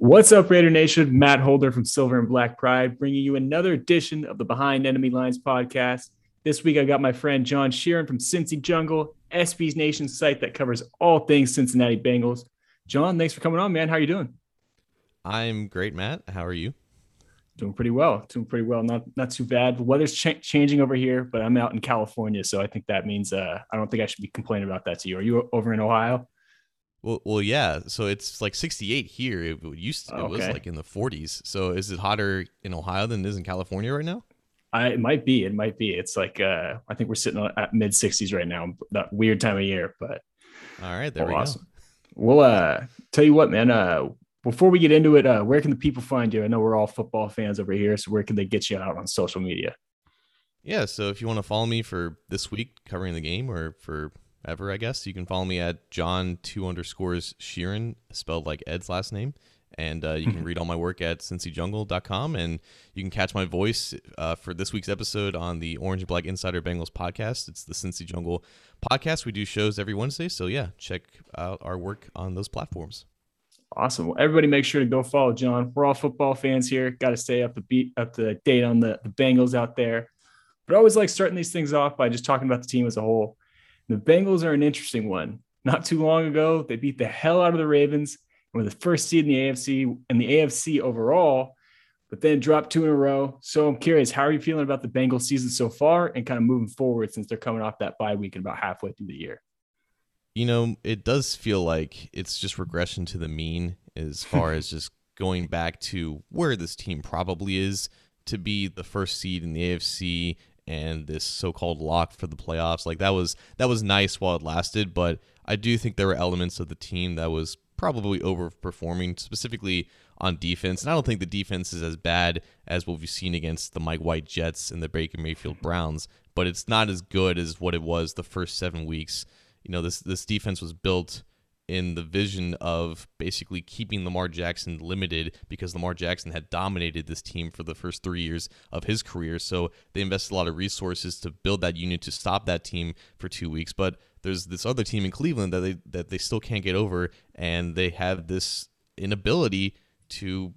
What's up, Raider Nation? Matt Holder from Silver and Black Pride, bringing you another edition of the Behind Enemy Lines podcast. This week, I got my friend John Sheeran from Cincy Jungle, SB's Nation site that covers all things Cincinnati Bengals. John, thanks for coming on, man. How are you doing? I'm great, Matt. How are you? Doing pretty well. Doing pretty well. Not too bad. The weather's changing over here, but I'm out in California, so I think that means I don't think I should be complaining about that to you. Are you over in Ohio? Yeah. So it's like 68 here. It was Okay. like in the 40s. So is it hotter in Ohio than it is in California right now? It might be. It might be. It's like I think we're sitting at mid 60s right now. That weird time of year, but All right, there we go. awesome. Well, tell you what, man. Before we get into it, where can the people find you? I know we're all football fans over here, so where can they get you out on social media? Yeah. So if you want to follow me for this week covering the game or for ever, I guess you can follow me at John2_Sheeran, spelled like Ed's last name. And you can read all my work at cincyjungle.com, and you can catch my voice for this week's episode on the Orange and Black Insider Bengals podcast. It's the Cincy Jungle podcast. We do shows every Wednesday, so yeah, check out our work on those platforms. Awesome. Well, everybody make sure to go follow John. We're all football fans here. Got to stay up to date on the Bengals out there. But I always like starting these things off by just talking about the team as a whole. The Bengals are an interesting one. Not too long ago, they beat the hell out of the Ravens and were the first seed in the AFC overall, but then dropped two in a row. So I'm curious, how are you feeling about the Bengals season so far and kind of moving forward since they're coming off that bye week and about halfway through the year? You know, it does feel like it's just regression to the mean as far as just going back to where this team probably is to be the first seed in the AFC and this so-called lock for the playoffs. Like that was nice while it lasted, but I do think there were elements of the team that was probably overperforming, specifically on defense. And I don't think the defense is as bad as what we've seen against the Mike White Jets and the Baker Mayfield Browns, but it's not as good as what it was the first 7 weeks. You know, this defense was built in the vision of basically keeping Lamar Jackson limited because Lamar Jackson had dominated this team for the first 3 years of his career. So they invested a lot of resources to build that unit to stop that team for 2 weeks. But there's this other team in Cleveland that they still can't get over, and they have this inability to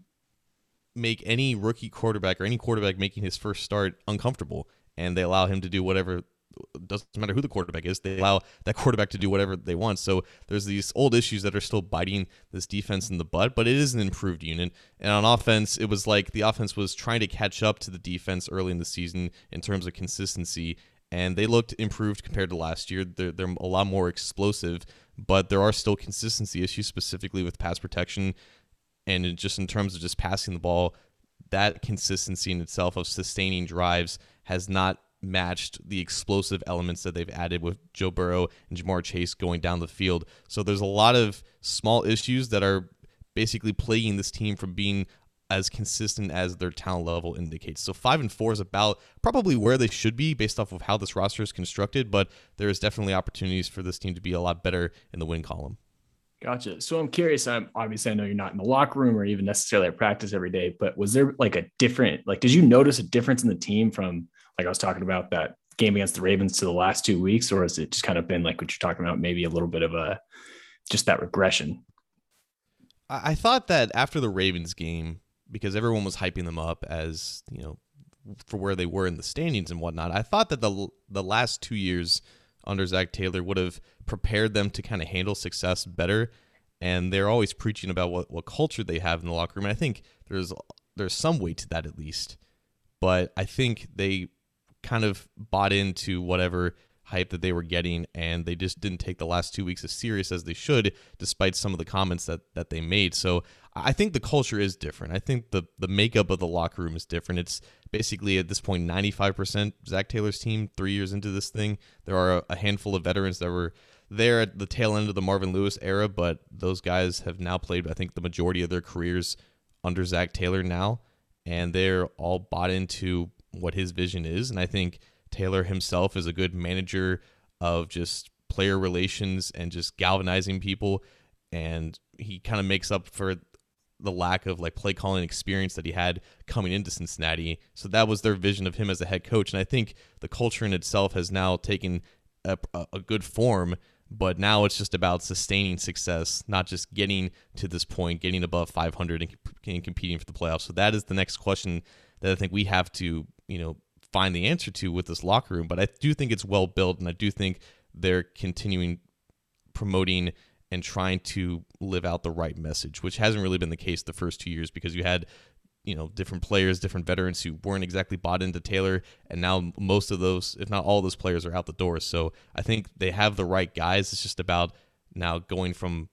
make any rookie quarterback or any quarterback making his first start uncomfortable, and they allow him to do whatever. Doesn't matter who the quarterback is, they allow that quarterback to do whatever they want. So there's these old issues that are still biting this defense in the butt, but it is an improved unit. And on offense, it was like the offense was trying to catch up to the defense early in the season in terms of consistency, and they looked improved compared to last year. They're a lot more explosive, but there are still consistency issues, specifically with pass protection and in terms of just passing the ball. That consistency in itself of sustaining drives has not matched the explosive elements that they've added with Joe Burrow and Jamar Chase going down the field. So there's a lot of small issues that are basically plaguing this team from being as consistent as their talent level indicates. So 5-4 is about probably where they should be based off of how this roster is constructed, but there is definitely opportunities for this team to be a lot better in the win column. Gotcha. So I'm curious. Obviously I know you're not in the locker room or even necessarily at practice every day, but was there like did you notice a difference in the team from, like I was talking about, that game against the Ravens to the last 2 weeks, or has it just kind of been like what you're talking about, maybe a little bit of just that regression? I thought that after the Ravens game, because everyone was hyping them up as, you know, for where they were in the standings and whatnot, I thought that the last 2 years under Zach Taylor would have prepared them to kind of handle success better. And they're always preaching about what culture they have in the locker room. And I think there's some weight to that at least. But I think they kind of bought into whatever hype that they were getting, and they just didn't take the last 2 weeks as serious as they should, despite some of the comments that they made. So I think the culture is different. I think the makeup of the locker room is different. It's basically at this point 95% Zach Taylor's team 3 years into this thing. There are a handful of veterans that were there at the tail end of the Marvin Lewis era, but those guys have now played, I think, the majority of their careers under Zach Taylor now, and they're all bought into what his vision is. And I think Taylor himself is a good manager of just player relations and just galvanizing people, and he kind of makes up for the lack of like play calling experience that he had coming into Cincinnati. So that was their vision of him as a head coach, and I think the culture in itself has now taken a good form. But now it's just about sustaining success, not just getting to this point, getting above 500 and competing for the playoffs. So that is the next question that I think we have to, find the answer to with this locker room. But I do think it's well built, and I do think they're continuing promoting and trying to live out the right message, which hasn't really been the case the first 2 years because you had different players, different veterans who weren't exactly bought into Taylor, and now most of those, if not all those players, are out the door. So I think they have the right guys. It's just about now going from,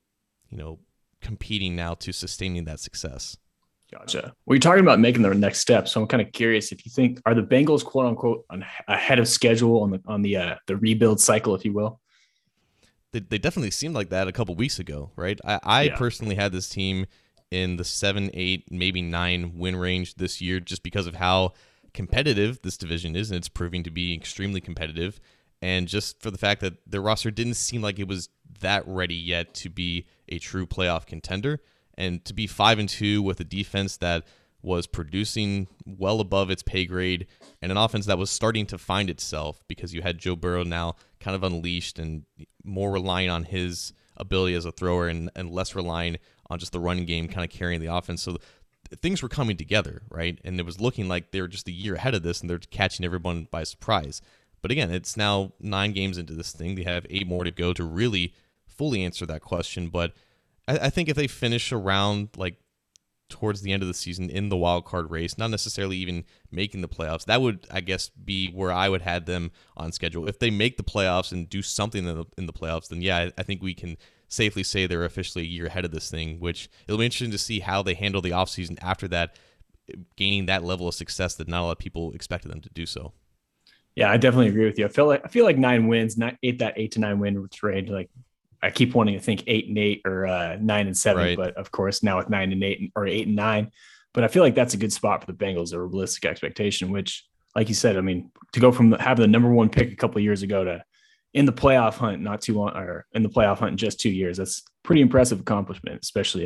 competing now to sustaining that success. Gotcha. Well, you're talking about making the next step, so I'm kind of curious if you think, are the Bengals quote unquote ahead of schedule on the rebuild cycle, if you will? They definitely seemed like that a couple weeks ago, right? I personally had this team in the 7, 8, maybe 9 win range this year just because of how competitive this division is, and it's proving to be extremely competitive. And just for the fact that their roster didn't seem like it was that ready yet to be a true playoff contender. And to be 5-2 with a defense that was producing well above its pay grade and an offense that was starting to find itself because you had Joe Burrow now kind of unleashed and more relying on his ability as a thrower and less relying on just the running game kind of carrying the offense. So things were coming together, right? And it was looking like they were just a year ahead of this and they're catching everyone by surprise. But again, it's now 9 games into this thing. They have 8 more to go to really fully answer that question. But I think if they finish around like towards the end of the season in the wild card race, not necessarily even making the playoffs, that would, I guess, be where I would have them on schedule. If they make the playoffs and do something in the playoffs, then yeah, I think we can safely say they're officially a year ahead of this thing, which it'll be interesting to see how they handle the offseason after that, gaining that level of success that not a lot of people expected them to do so. Yeah, I definitely agree with you. I feel like 9 wins, not 8 to 9 win range. Like I keep wanting to think 8-8 or 9-7, right. But of course now with 9-8 or 8-9, but I feel like that's a good spot for the Bengals, a realistic expectation, which like you said, I mean, to go from having the number 1 pick a couple of years ago to in the playoff hunt, not too long, or in the playoff hunt in just 2 years, that's pretty impressive accomplishment, especially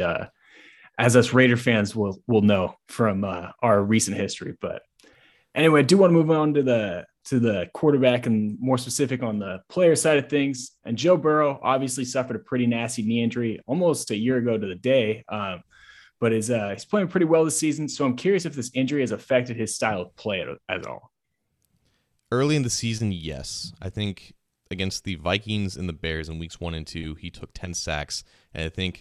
as us Raider fans will know from our recent history. But anyway, I do want to move on to the quarterback and more specific on the player side of things. And Joe Burrow obviously suffered a pretty nasty knee injury almost a year ago to the day, but he's playing pretty well this season. So I'm curious if this injury has affected his style of play at all. Early in the season, yes. I think against the Vikings and the Bears in weeks 1 and 2, he took 10 sacks. And I think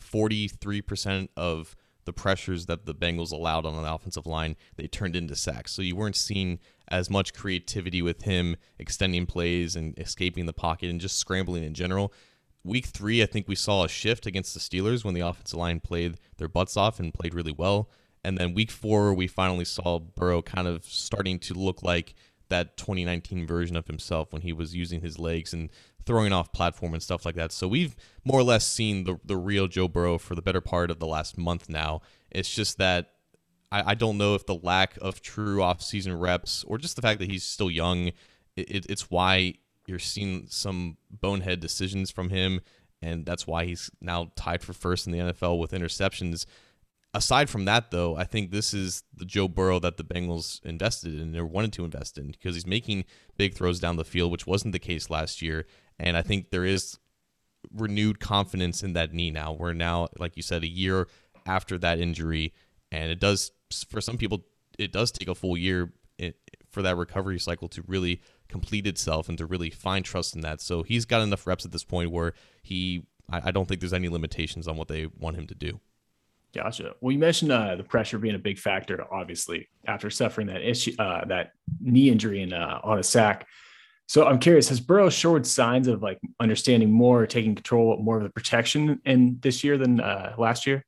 43% of the pressures that the Bengals allowed on the offensive line, they turned into sacks. So you weren't seeing as much creativity with him extending plays and escaping the pocket and just scrambling in general. Week 3, I think we saw a shift against the Steelers when the offensive line played their butts off and played really well. And then week 4, we finally saw Burrow kind of starting to look like that 2019 version of himself when he was using his legs and throwing off platform and stuff like that. So we've more or less seen the real Joe Burrow for the better part of the last month now. It's just that I don't know if the lack of true offseason reps or just the fact that he's still young, it's why you're seeing some bonehead decisions from him, and that's why he's now tied for first in the NFL with interceptions. Aside from that, though, I think this is the Joe Burrow that the Bengals invested in or wanted to invest in because he's making big throws down the field, which wasn't the case last year. And I think there is renewed confidence in that knee now. We're now, like you said, a year after that injury, and it does, for some people, it does take a full year for that recovery cycle to really complete itself and to really find trust in that. So he's got enough reps at this point where I don't think there's any limitations on what they want him to do. Gotcha. Well, you mentioned the pressure being a big factor, obviously, after suffering that issue, that knee injury and on a sack. So I'm curious, has Burrow showed signs of like understanding more, taking control more of the protection in this year than last year?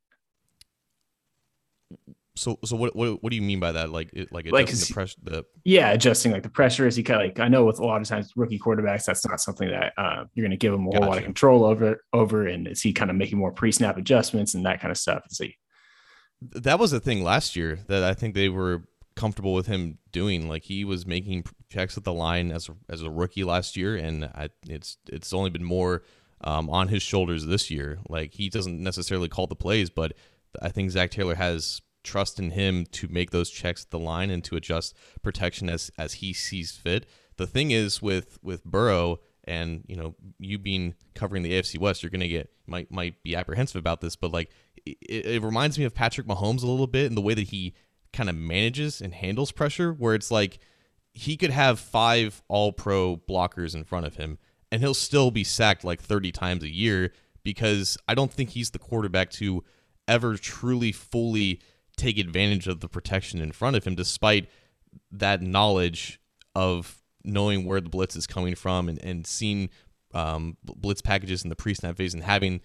So what do you mean by that? Like adjusting the pressure? Yeah, adjusting like the pressure. Is he kind of like, I know with a lot of times rookie quarterbacks, that's not something that you're going to give him a whole lot of control over. And is he kind of making more pre-snap adjustments and that kind of stuff? That was the thing last year that I think they were comfortable with him doing. Like he was making checks at the line as a rookie last year, and it's only been more on his shoulders this year. Like he doesn't necessarily call the plays, but I think Zach Taylor has trust in him to make those checks at the line and to adjust protection as he sees fit. The thing is with Burrow, And you being covering the AFC West, you're gonna get might be apprehensive about this, but like it reminds me of Patrick Mahomes a little bit in the way that he kind of manages and handles pressure, where it's like he could have 5 all-pro blockers in front of him and he'll still be sacked like 30 times a year, because I don't think he's the quarterback to ever truly fully take advantage of the protection in front of him, despite that knowledge of knowing where the blitz is coming from and seeing blitz packages in the pre-snap phase and having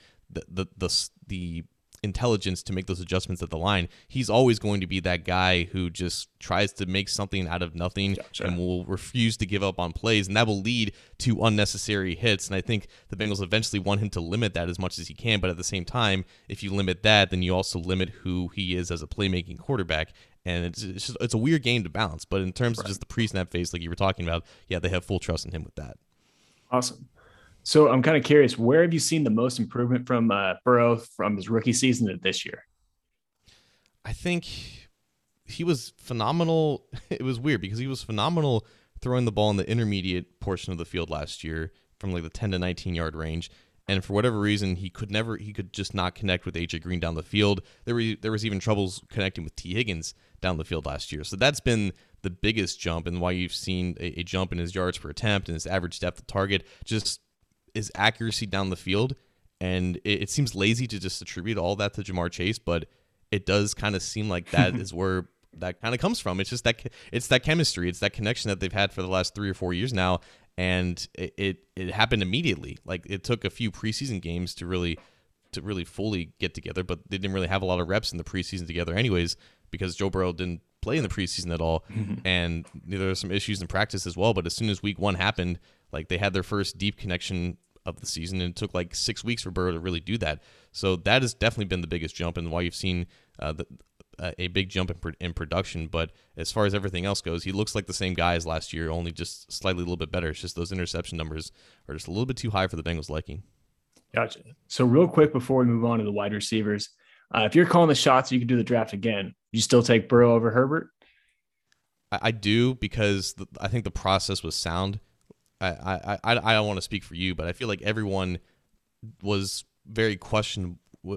the intelligence to make those adjustments at the line. He's always going to be that guy who just tries to make something out of nothing. Gotcha. And will refuse to give up on plays, and that will lead to unnecessary hits. And I think the Bengals eventually want him to limit that as much as he can, but at the same time, if you limit that, then you also limit who he is as a playmaking quarterback. And it's a weird game to balance. But in terms of just the pre-snap phase, like you were talking about, yeah, they have full trust in him with that. Awesome. So I'm kind of curious, where have you seen the most improvement from Burrow from his rookie season to this year? I think he was phenomenal. It was weird because he was phenomenal throwing the ball in the intermediate portion of the field last year from like the 10 to 19 yard range. And for whatever reason, he could just not connect with AJ Green down the field. There was even troubles connecting with T. Higgins down the field last year. So that's been the biggest jump, and why you've seen a jump in his yards per attempt and his average depth of target, just his accuracy down the field. And it seems lazy to just attribute all that to Ja'Marr Chase, but it does kind of seem like that is where that kind of comes from. It's just that chemistry. It's that connection that they've had for the last 3 or 4 years now. And it happened immediately. Like, it took a few preseason games to really fully get together, but they didn't really have a lot of reps in the preseason together anyways, because Joe Burrow didn't play in the preseason at all. And there were some issues in practice as well. But as soon as week 1 happened, like, they had their first deep connection of the season, and it took like 6 weeks for Burrow to really do that. So that has definitely been the biggest jump, and why you've seen a big jump in production. But as far as everything else goes, he looks like the same guy as last year, only just slightly a little bit better. It's just those interception numbers are just a little bit too high for the Bengals' liking. Gotcha. So real quick before we move on to the wide receivers, if you're calling the shots, you can do the draft again. You still take Burrow over Herbert? I do, because I think the process was sound. I don't want to speak for you, but I feel like everyone was very questioned.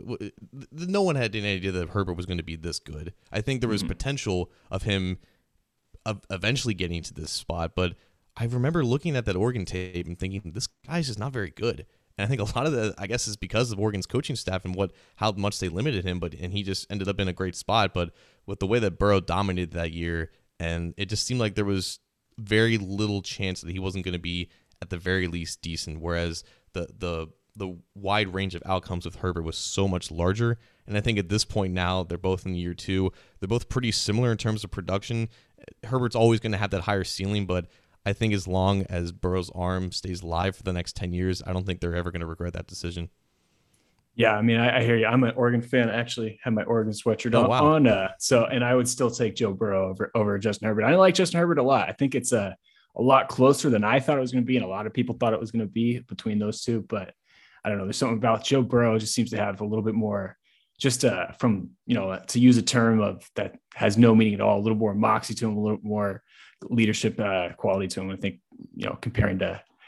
No one had any idea that Herbert was going to be this good. I think there was potential of him eventually getting to this spot, but I remember looking at that Oregon tape and thinking, this guy's just not very good. And I think a lot of that, I guess, is because of Oregon's coaching staff and how much they limited him. And he just ended up in a great spot. But with the way that Burrow dominated that year, and it just seemed like there was very little chance that he wasn't going to be at the very least decent. Whereas the wide range of outcomes with Herbert was so much larger. And I think at this point now, they're both in year 2. They're both pretty similar in terms of production. Herbert's always going to have that higher ceiling, but I think as long as Burrow's arm stays live for the next 10 years, I don't think they're ever going to regret that decision. Yeah, I mean, I hear you. I'm an Oregon fan. I actually have my Oregon sweatshirt on. And I would still take Joe Burrow over Justin Herbert. I like Justin Herbert a lot. I think it's a lot closer than I thought it was going to be, and a lot of people thought it was going to be between those two. But I don't know. There's something about Joe Burrow just seems to have a little bit more, just from, to use a term of that has no meaning at all, a little more moxie to him, a little more leadership quality to him. I think, comparing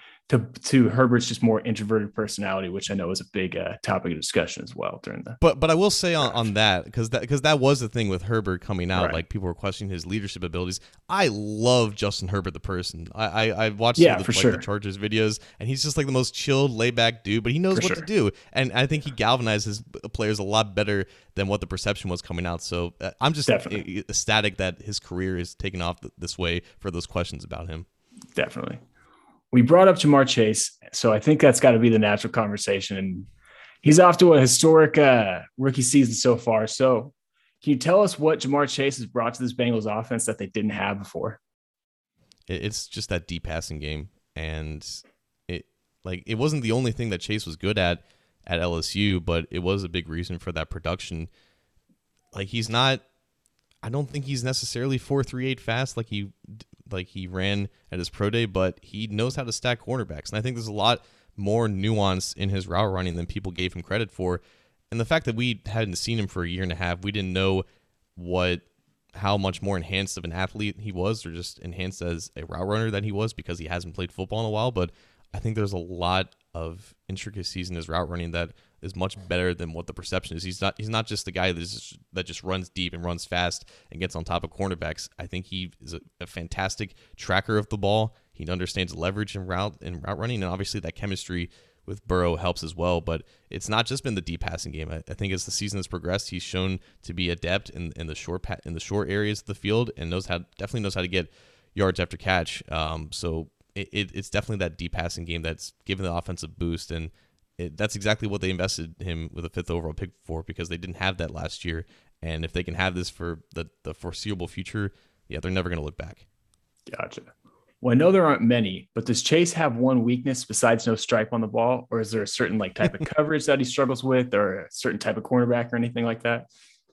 to Herbert's just more introverted personality, which I know is a big topic of discussion as well during the. But I will say on that, because that was the thing with Herbert coming out, right. Like, people were questioning his leadership abilities. I love Justin Herbert the person. I watched the Chargers videos, and he's just like the most chilled, laid back dude. But he knows what to do, and I think he galvanizes players a lot better than what the perception was coming out. So I'm just ecstatic that his career is taking off this way for those questions about him. Definitely. We brought up Ja'Marr Chase, so I think that's got to be the natural conversation. And he's off to a historic rookie season so far. So can you tell us what Ja'Marr Chase has brought to this Bengals offense that they didn't have before? It's just that deep passing game. And it wasn't the only thing that Chase was good at LSU, but it was a big reason for that production. Like, I don't think he's necessarily 4.38 fast like he ran at his pro day, but he knows how to stack cornerbacks. And I think there's a lot more nuance in his route running than people gave him credit for. And the fact that we hadn't seen him for a year and a half, we didn't know how much more enhanced of an athlete he was, or just enhanced as a route runner than he was, because he hasn't played football in a while. But I think there's a lot of intricacies in his route running that is much better than what the perception is. He's not just the guy that just runs deep and runs fast and gets on top of cornerbacks. I think he is a fantastic tracker of the ball. He understands leverage and route running, and obviously that chemistry with Burrow helps as well. But it's not just been the deep passing game. I think as the season has progressed, he's shown to be adept in the short areas of the field, and definitely knows how to get yards after catch. So it's definitely that deep passing game that's given the offensive boost, and that's exactly what they invested him with a 5th overall pick for, because they didn't have that last year. And if they can have this for the foreseeable future, yeah, they're never going to look back. Gotcha. Well, I know there aren't many, but does Chase have one weakness besides no stripe on the ball, or is there a certain type of coverage that he struggles with, or a certain type of cornerback or anything like that?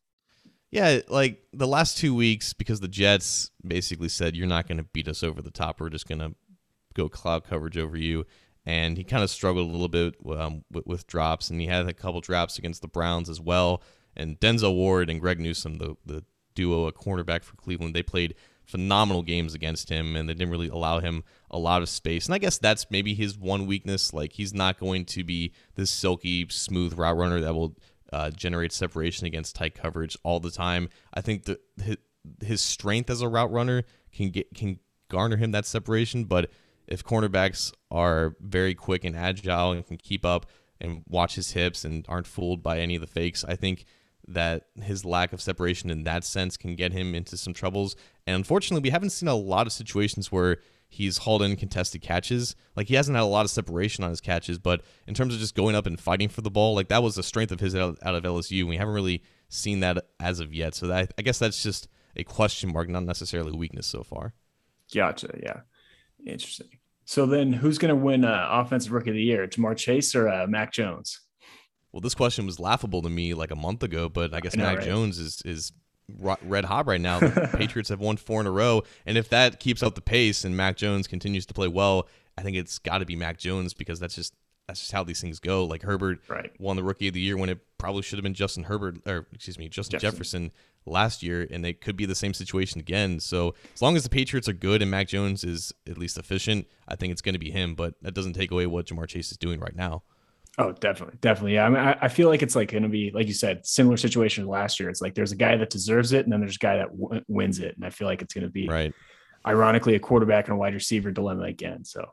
Yeah, like the last 2 weeks, because the Jets basically said, you're not going to beat us over the top. We're just going to go cloud coverage over you. And he kind of struggled a little bit with drops, and he had a couple drops against the Browns as well. And Denzel Ward and Greg Newsome, the duo, a cornerback for Cleveland, they played phenomenal games against him, and they didn't really allow him a lot of space. And I guess that's maybe his one weakness. Like, he's not going to be this silky, smooth route runner that will generate separation against tight coverage all the time. I think that his strength as a route runner can garner him that separation, but if cornerbacks are very quick and agile and can keep up and watch his hips and aren't fooled by any of the fakes, I think that his lack of separation in that sense can get him into some troubles. And unfortunately, we haven't seen a lot of situations where he's hauled in contested catches. Like, he hasn't had a lot of separation on his catches, but in terms of just going up and fighting for the ball, like, that was a strength of his out of LSU, and we haven't really seen that as of yet. So I guess that's just a question mark, not necessarily a weakness so far. Gotcha. Yeah. Interesting. So then who's going to win Offensive Rookie of the Year, Ja'Marr Chase or Mac Jones? Well, this question was laughable to me like a month ago, but I guess Mac Jones is red hot right now. The Patriots have won 4 in a row, and if that keeps up the pace and Mac Jones continues to play well, I think it's got to be Mac Jones, because that's just how these things go. Like, Herbert won the Rookie of the Year when it probably should have been Justin Jefferson last year, and they could be the same situation again. So as long as the Patriots are good and Mac Jones is at least efficient, I think it's going to be him, but that doesn't take away what Ja'Marr Chase is doing right now. Oh, definitely. Definitely. Yeah. I mean, I feel like it's going to be, like you said, similar situation last year. It's like there's a guy that deserves it, and then there's a guy that wins it. And I feel like it's going to be, ironically, a quarterback and a wide receiver dilemma again. So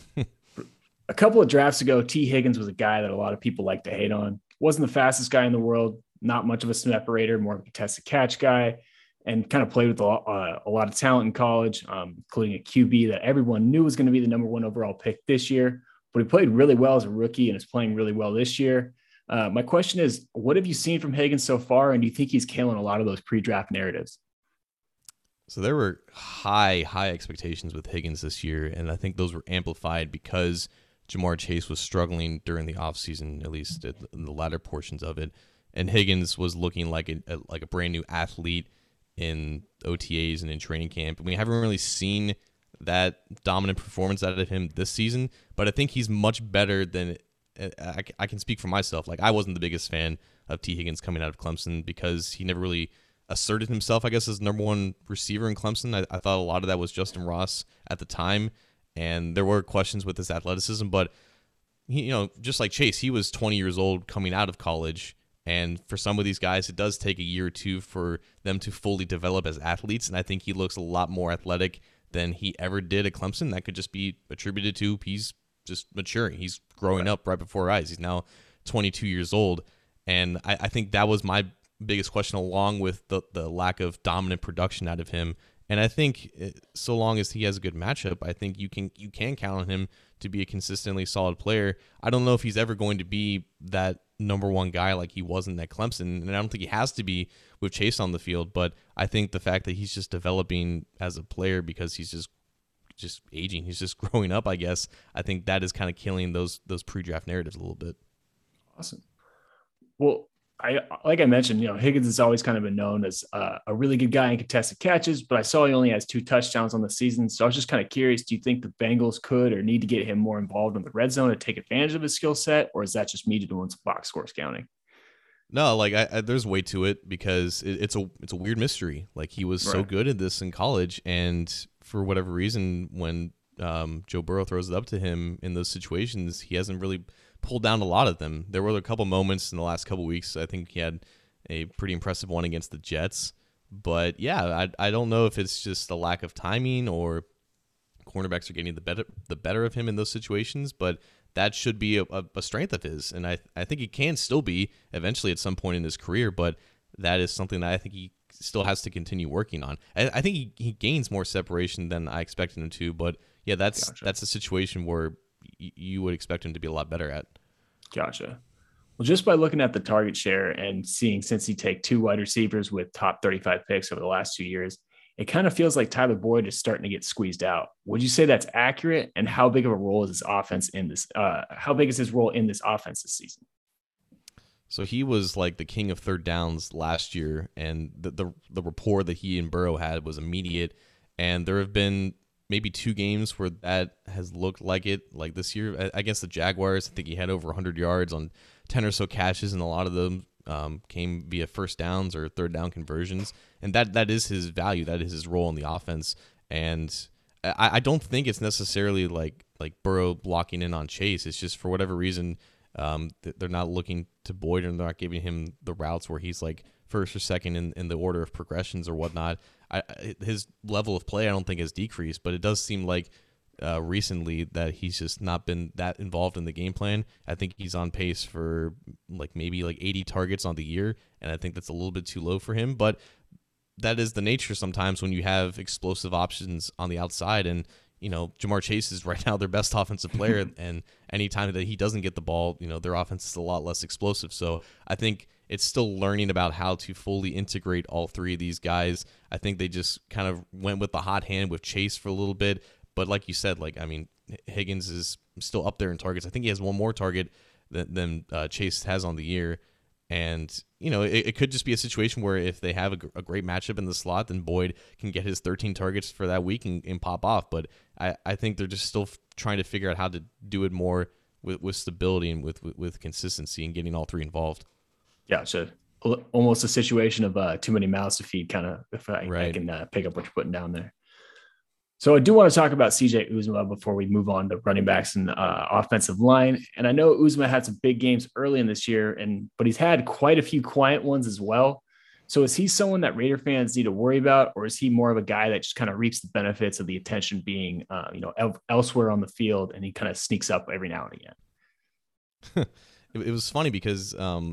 a couple of drafts ago, T. Higgins was a guy that a lot of people like to hate on. Wasn't the fastest guy in the world, not much of a separator, more of a contested catch guy, and kind of played with a lot of talent in college, including a QB that everyone knew was going to be the number 1 overall pick this year. But he played really well as a rookie and is playing really well this year. My question is, what have you seen from Higgins so far, and do you think he's killing a lot of those pre-draft narratives? So there were high expectations with Higgins this year, and I think those were amplified because Ja'Marr Chase was struggling during the offseason, at least in the latter portions of it. And Higgins was looking like a brand new athlete in OTAs and in training camp. And we haven't really seen that dominant performance out of him this season, but I think he's much better than I can speak for myself. Like, I wasn't the biggest fan of T. Higgins coming out of Clemson because he never really asserted himself, I guess, as number 1 receiver in Clemson. I thought a lot of that was Justin Ross at the time, and there were questions with his athleticism, but he, just like Chase, he was 20 years old coming out of college. And for some of these guys, it does take a year or two for them to fully develop as athletes. And I think he looks a lot more athletic than he ever did at Clemson. That could just be attributed to he's just maturing. He's growing up right before our eyes. He's now 22 years old. And I think that was my biggest question, along with the lack of dominant production out of him. And I think so long as he has a good matchup, I think you can count on him to be a consistently solid player. I don't know if he's ever going to be that number 1 guy like he wasn't at Clemson, and I don't think he has to be with Chase on the field, but I think the fact that he's just developing as a player because he's just aging, he's just growing up, I guess, I think that is kind of killing those pre-draft narratives a little bit. Awesome. Well, like I mentioned, Higgins has always kind of been known as a really good guy in contested catches, but I saw he only has 2 touchdowns on the season. So I was just kind of curious, do you think the Bengals could or need to get him more involved in the red zone to take advantage of his skill set, or is that just me doing some box score scouting? No, like there's weight to it because it's a weird mystery. Like, he was so good at this in college, and for whatever reason, when Joe Burrow throws it up to him in those situations, he hasn't really pulled down a lot of them. There were a couple moments in the last couple weeks. I think he had a pretty impressive one against the Jets. But yeah, I don't know if it's just a lack of timing or cornerbacks are getting the better of him in those situations, but that should be a strength of his. And I think he can still be eventually at some point in his career, but that is something that I think he still has to continue working on. I think he gains more separation than I expected him to, but yeah, that's a situation where you would expect him to be a lot better at. Gotcha. Well, just by looking at the target share and seeing Cincy take 2 wide receivers with top 35 picks over the last 2 years, it kind of feels like Tyler Boyd is starting to get squeezed out. Would you say that's accurate? And how big of a role is his offense in this? How big is his role in this offense this season? So he was like the king of third downs last year, and the rapport that he and Burrow had was immediate. And there have been maybe 2 games where that has looked like it, like this year against the Jaguars. I think he had over 100 yards on 10 or so catches, and a lot of them came via first downs or third down conversions. And that is his value. That is his role in the offense. And I don't think it's necessarily like Burrow blocking in on Chase. It's just for whatever reason, they're not looking to Boyd and they're not giving him the routes where he's like first or second in the order of progressions or whatnot. His level of play I don't think has decreased, but it does seem like recently that he's just not been that involved in the game plan. I think he's on pace for maybe 80 targets on the year, and I think that's a little bit too low for him. But that is the nature sometimes when you have explosive options on the outside, and Ja'Marr Chase is right now their best offensive player, and anytime that he doesn't get the ball, their offense is a lot less explosive. So I think it's still learning about how to fully integrate all 3 of these guys. I think they just kind of went with the hot hand with Chase for a little bit. But like you said, Higgins is still up there in targets. I think he has one more target than Chase has on the year. And, it could just be a situation where if they have a great matchup in the slot, then Boyd can get his 13 targets for that week and pop off. But I think they're just still trying to figure out how to do it more with stability and with consistency and getting all 3 involved. Yeah, so almost a situation of too many mouths to feed, kind of, if I can pick up what you're putting down there. So I do want to talk about CJ Uzomah before we move on to running backs and offensive line. And I know Uzomah had some big games early in this year, but he's had quite a few quiet ones as well. So is he someone that Raider fans need to worry about, or is he more of a guy that just kind of reaps the benefits of the attention being, elsewhere on the field, and he kind of sneaks up every now and again? It was funny because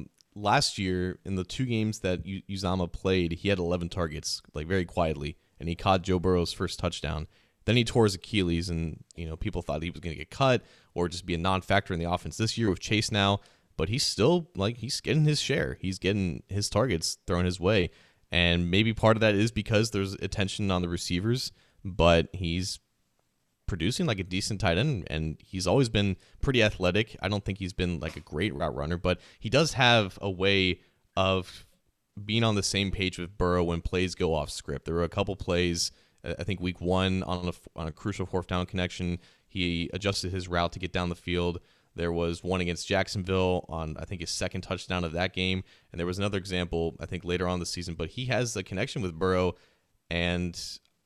last year in the 2 games that Uzomah played, he had 11 targets, very quietly, and he caught Joe Burrow's first touchdown. Then he tore his Achilles, and people thought he was going to get cut or just be a non-factor in the offense this year with Chase now. But he's still he's getting his share. He's getting his targets thrown his way, and maybe part of that is because there's attention on the receivers. But he's producing like a decent tight end, and he's always been pretty athletic. I don't think he's been a great route runner, but he does have a way of being on the same page with Burrow when plays go off script. There were a couple plays, I think week 1 on a crucial 4th down connection, he adjusted his route to get down the field. There was one against Jacksonville on, I think, his 2nd touchdown of that game. And there was another example, I think, later on the season. But he has a connection with Burrow, and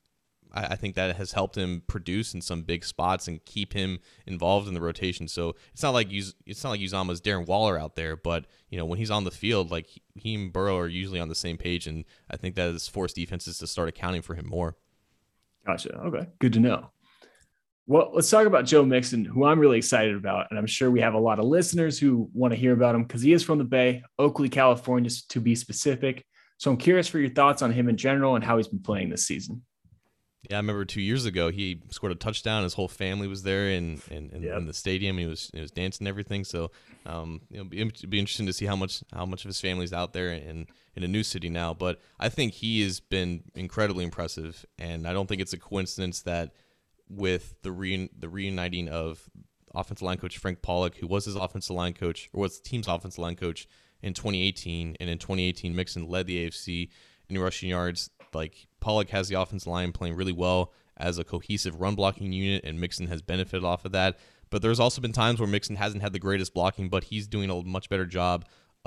I think that has helped him produce in some big spots and keep him involved in the rotation. So it's not like Uzomah's Darren Waller out there, but when he's on the field, he and Burrow are usually on the same page, and I think that has forced defenses to start accounting for him more. Gotcha. Okay, good to know. Well, let's talk about Joe Mixon, who I'm really excited about, and I'm sure we have a lot of listeners who want to hear about him because he is from the Bay, Oakley, California, to be specific. So I'm curious for your thoughts on him in general and how he's been playing this season. Yeah, I remember 2 years ago he scored a touchdown. His whole family was there in the stadium. He was dancing and everything. So it'd be interesting to see how much of his family's out there in a new city now. But I think he has been incredibly impressive, and I don't think it's a coincidence that with the reuniting of offensive line coach Frank Pollock, who was his offensive line coach or was the team's offensive line coach in 2018, and in 2018 Mixon led the AFC in rushing yards. Pollock has the offensive line playing really well as a cohesive run blocking unit, and Mixon has benefited off of that. But there's also been times where Mixon hasn't had the greatest blocking, but he's doing a much better job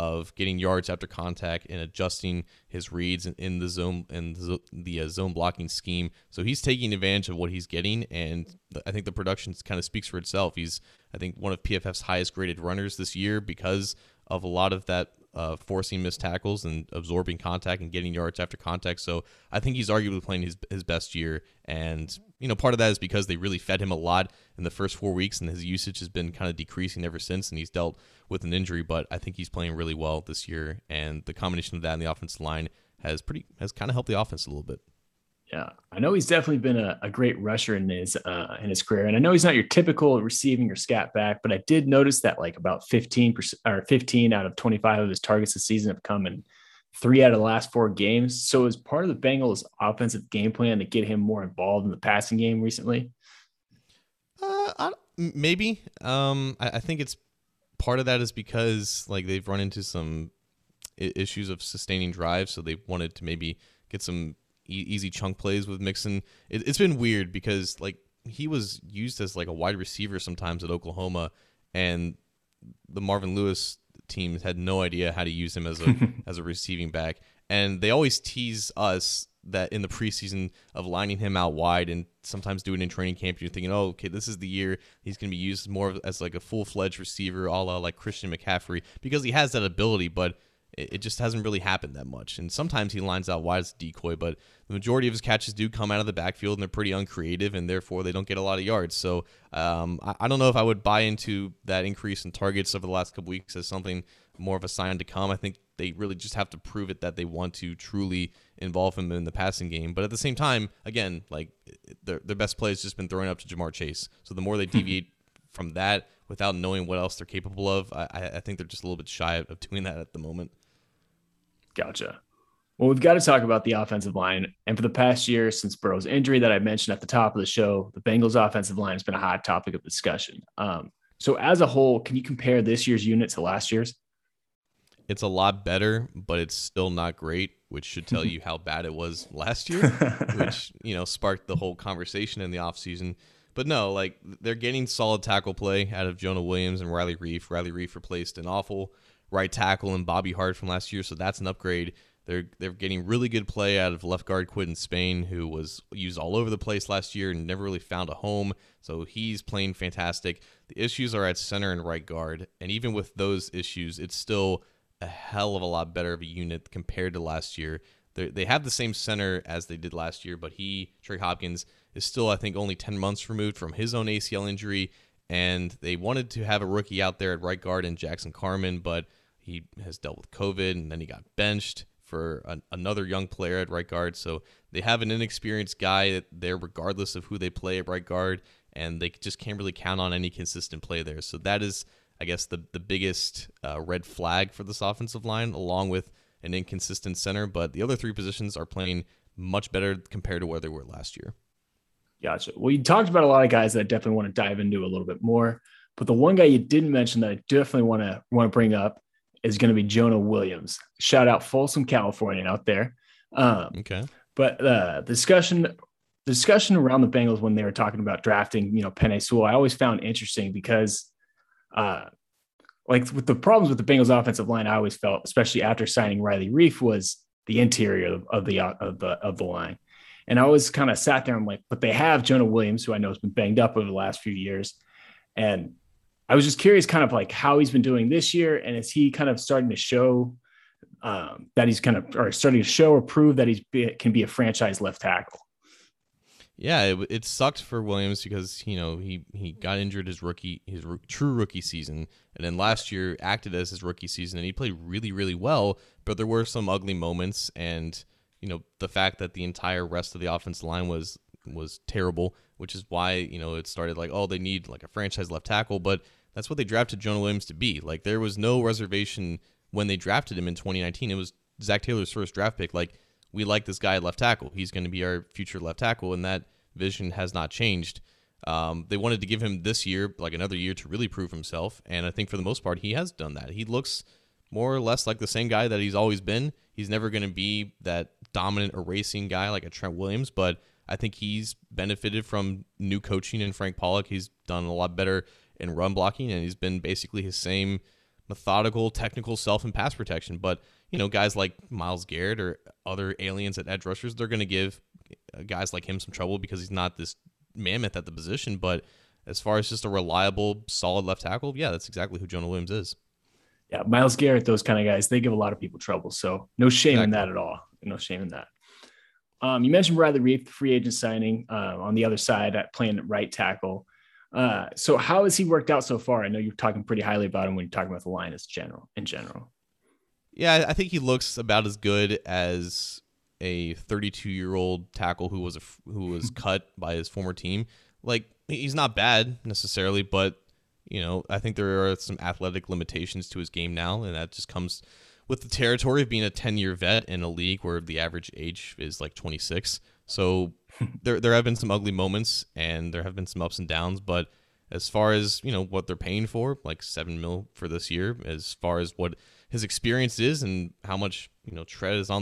of getting yards after contact and adjusting his reads in the zone and the zone blocking scheme. So he's taking advantage of what he's getting, and I think the production kind of speaks for itself. He's, I think, one of PFF's highest graded runners this year because of a lot of that forcing missed tackles and absorbing contact and getting yards after contact. So I think he's arguably playing his best year. And, part of that is because they really fed him a lot in the first 4 weeks, and his usage has been kind of decreasing ever since, and he's dealt with an injury. But I think he's playing really well this year, and the combination of that and the offensive line has kind of helped the offense a little bit. Yeah, I know he's definitely been a great rusher in his career, and I know he's not your typical receiving or scat back, but I did notice that like about 15% or 15 out of 25 of his targets this season have come in 3 out of the last 4 games. So is part of the Bengals' offensive game plan to get him more involved in the passing game recently? Maybe. I think it's part of that is because like they've run into some issues of sustaining drives, so they wanted to maybe get some easy chunk plays with Mixon. It's been weird because like he was used as like a wide receiver sometimes at Oklahoma, and the Marvin Lewis team had no idea how to use him as a as a receiving back. And they always tease us that in the preseason of lining him out wide, and sometimes doing it in training camp, you're thinking, oh, okay, this is the year he's going to be used more as like a full-fledged receiver, a la like Christian McCaffrey, because he has that ability, but it just hasn't really happened that much. And sometimes he lines out wide as a decoy, but the majority of his catches do come out of the backfield, and they're pretty uncreative, and therefore they don't get a lot of yards. So I don't know if I would buy into that increase in targets over the last couple weeks as something more of a sign to come. I think they really just have to prove it that they want to truly involve him in the passing game. But at the same time, again, like their best play has just been throwing up to Jamar Chase. So the more they deviate from that without knowing what else they're capable of, I think they're just a little bit shy of doing that at the moment. Gotcha. Well, we've got to talk about the offensive line. And for the past year, since Burrow's injury that I mentioned at the top of the show, the Bengals offensive line has been a hot topic of discussion. So as a whole, can you compare this year's unit to last year's? It's a lot better, but it's still not great, which should tell you how bad it was last year, which, sparked the whole conversation in the offseason. But no, like they're getting solid tackle play out of Jonah Williams and Riley Reif. Riley Reif replaced an awful right tackle and Bobby Hart from last year, so that's an upgrade. They're getting really good play out of left guard Quinton Spain, who was used all over the place last year and never really found a home, so he's playing fantastic. The issues are at center and right guard, and even with those issues, it's still a hell of a lot better of a unit compared to last year. They have the same center as they did last year, but Trey Hopkins, is still, I think, only 10 months removed from his own ACL injury, and they wanted to have a rookie out there at right guard in Jackson Carman, but he has dealt with COVID, and then he got benched for another young player at right guard. So they have an inexperienced guy there regardless of who they play at right guard, and they just can't really count on any consistent play there. So that is, I guess, the biggest red flag for this offensive line, along with an inconsistent center. But the other 3 positions are playing much better compared to where they were last year. Gotcha. Well, you talked about a lot of guys that I definitely want to dive into a little bit more, but the one guy you didn't mention that I definitely want to bring up is going to be Jonah Williams. Shout out Folsom, California out there. Okay. But the discussion around the Bengals when they were talking about drafting, Penei Sewell, I always found interesting because like with the problems with the Bengals offensive line, I always felt, especially after signing Riley Reif, was the interior of the line. And I always kind of sat there and like, but they have Jonah Williams, who I know has been banged up over the last few years. And I was just curious kind of like how he's been doing this year. And is he kind of starting to show that he's kind of, or starting to show or prove that can be a franchise left tackle? Yeah, it sucked for Williams because, he got injured his true rookie season. And then last year acted as his rookie season, and he played really, really well. But there were some ugly moments, and, the fact that the entire rest of the offensive line was terrible, which is why, it started like, oh, they need like a franchise left tackle. But that's what they drafted Jonah Williams to be. Like, there was no reservation when they drafted him in 2019. It was Zach Taylor's first draft pick. Like, we like this guy at left tackle. He's going to be our future left tackle, and that vision has not changed. They wanted to give him this year, like another year, to really prove himself, and I think for the most part, he has done that. He looks more or less like the same guy that he's always been. He's never going to be that dominant erasing guy like a Trent Williams, but I think he's benefited from new coaching and Frank Pollock. He's done a lot better in run blocking, and he's been basically his same methodical, technical self and pass protection. But, guys like Myles Garrett or other aliens at edge rushers, they're going to give guys like him some trouble because he's not this mammoth at the position. But as far as just a reliable, solid left tackle, yeah, that's exactly who Jonah Williams is. Yeah, Myles Garrett, those kind of guys, they give a lot of people trouble. So no shame in that at all. No shame in that. You mentioned Riley Reiff, the free agent signing on the other side at playing at right tackle. So how has he worked out so far? I know you're talking pretty highly about him when you're talking about the line in general. Yeah, I think he looks about as good as a 32-year-old tackle who was cut by his former team. Like, he's not bad necessarily, but I think there are some athletic limitations to his game now, and that just comes with the territory of being a 10-year vet in a league where the average age is like 26. So there have been some ugly moments, and there have been some ups and downs, but as far as, what they're paying for, like $7 million for this year, as far as what his experience is and how much, tread is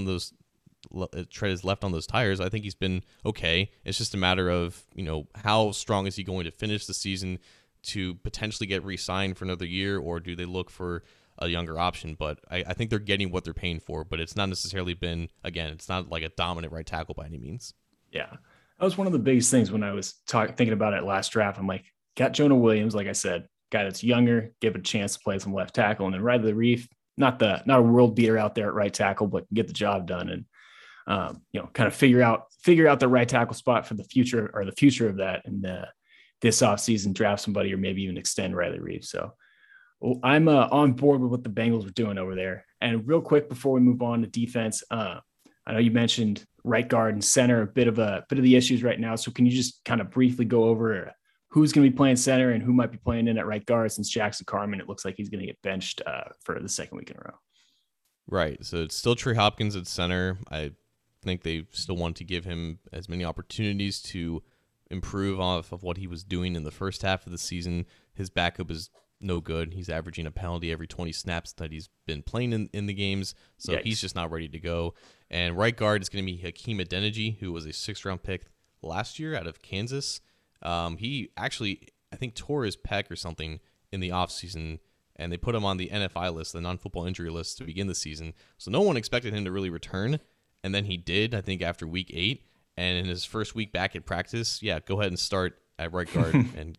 left on those tires, I think he's been okay. It's just a matter of, how strong is he going to finish the season to potentially get re-signed for another year, or do they look for a younger option? But I think they're getting what they're paying for, but it's not necessarily been, again, it's not like a dominant right tackle by any means. Yeah. That was one of the biggest things when I was thinking about it last draft. I'm like, got Jonah Williams, like I said, guy that's younger, give a chance to play some left tackle, and then Riley Reiff, not a world beater out there at right tackle, but get the job done and kind of figure out the right tackle spot for the future of that. And this offseason, draft somebody or maybe even extend Riley Reiff. So I'm on board with what the Bengals were doing over there. And real quick before we move on to defense, I know you mentioned right guard and center, a bit of the issues right now. So can you just kind of briefly go over who's going to be playing center and who might be playing in at right guard, since Jackson Carman, it looks like he's going to get benched for the second week in a row. Right. So it's still Trey Hopkins at center. I think they still want to give him as many opportunities to improve off of what he was doing in the first half of the season. His backup is no good. He's averaging a penalty every 20 snaps that he's been playing in the games, so Yikes. He's just not ready to go. And right guard is going to be Hakeem Adeniji, who was a 6th-round pick last year out of Kansas. He actually, I think, tore his pec or something in the offseason, and they put him on the NFI list, the non-football injury list, to begin the season. So no one expected him to really return, and then he did, I think, after week 8. And in his first week back at practice, go ahead and start at right guard and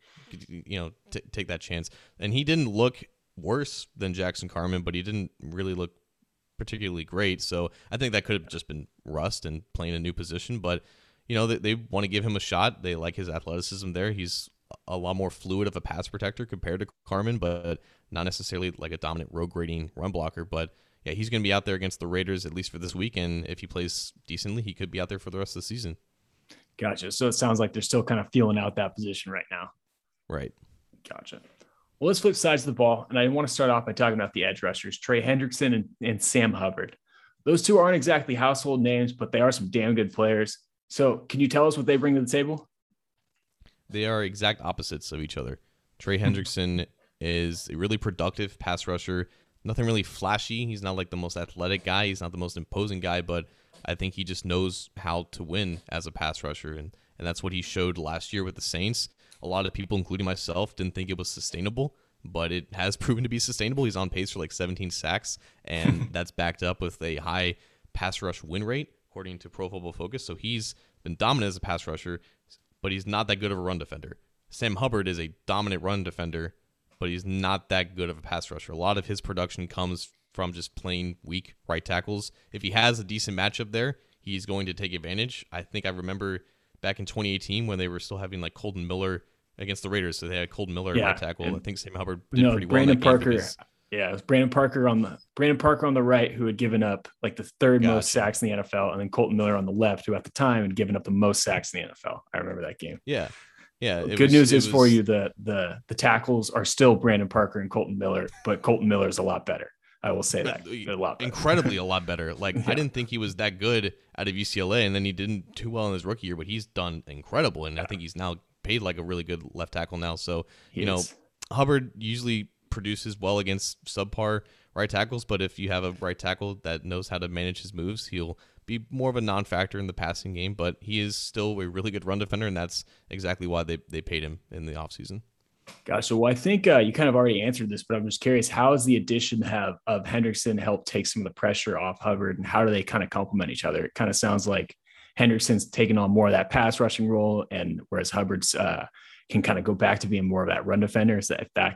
take that chance. And he didn't look worse than Jackson Carman, but he didn't really look particularly great. So I think that could have just been rust and playing a new position. But they want to give him a shot. They like his athleticism there. He's a lot more fluid of a pass protector compared to Carman, but not necessarily like a dominant rogue grading run blocker. But yeah, he's going to be out there against the Raiders at least for this week, and if he plays decently, he could be out there for the rest of the season. Gotcha. So it sounds like they're still kind of feeling out that position right now. Right. Gotcha. Well, let's flip sides of the ball, and I want to start off by talking about the edge rushers, Trey Hendrickson and Sam Hubbard. Those two aren't exactly household names, but they are some damn good players. So can you tell us what they bring to the table? They are exact opposites of each other. Trey Hendrickson is a really productive pass rusher. Nothing really flashy. He's not like the most athletic guy. He's not the most imposing guy, but I think he just knows how to win as a pass rusher, and that's what he showed last year with the Saints. A lot of people, including myself, didn't think it was sustainable, but it has proven to be sustainable. He's on pace for like 17 sacks, and that's backed up with a high pass rush win rate, according to Pro Football Focus. So he's been dominant as a pass rusher, but he's not that good of a run defender. Sam Hubbard is a dominant run defender, but he's not that good of a pass rusher. A lot of his production comes from just playing weak right tackles. If he has a decent matchup there, he's going to take advantage. I think I remember back in 2018 when they were still having like Colton Miller against the Raiders, so they had Colton Miller at right tackle. I think Sam Hubbard did pretty well. Brandon Parker. It was Brandon Parker on the right, who had given up like the third most sacks in the NFL, and then Colton Miller on the left, who at the time had given up the most sacks in the NFL. I remember that game. Yeah. Good news is for you, the tackles are still Brandon Parker and Colton Miller, but Colton Miller is a lot better. I will say that a lot better. Incredibly a lot better. Like I didn't think he was that good out of UCLA, and then he didn't too well in his rookie year, but he's done incredible, and I think he's now paid like a really good left tackle now. So Hubbard usually produces well against subpar right tackles, but if you have a right tackle that knows how to manage his moves, he'll be more of a non-factor in the passing game, but he is still a really good run defender, and that's exactly why they paid him in the offseason. Gosh, so well, I think you kind of already answered this, but I'm just curious, how has the addition of Hendrickson helped take some of the pressure off Hubbard, and how do they kind of complement each other? It kind of sounds like Hendrickson's taking on more of that pass rushing role, and whereas Hubbard's can kind of go back to being more of that run defender. Is that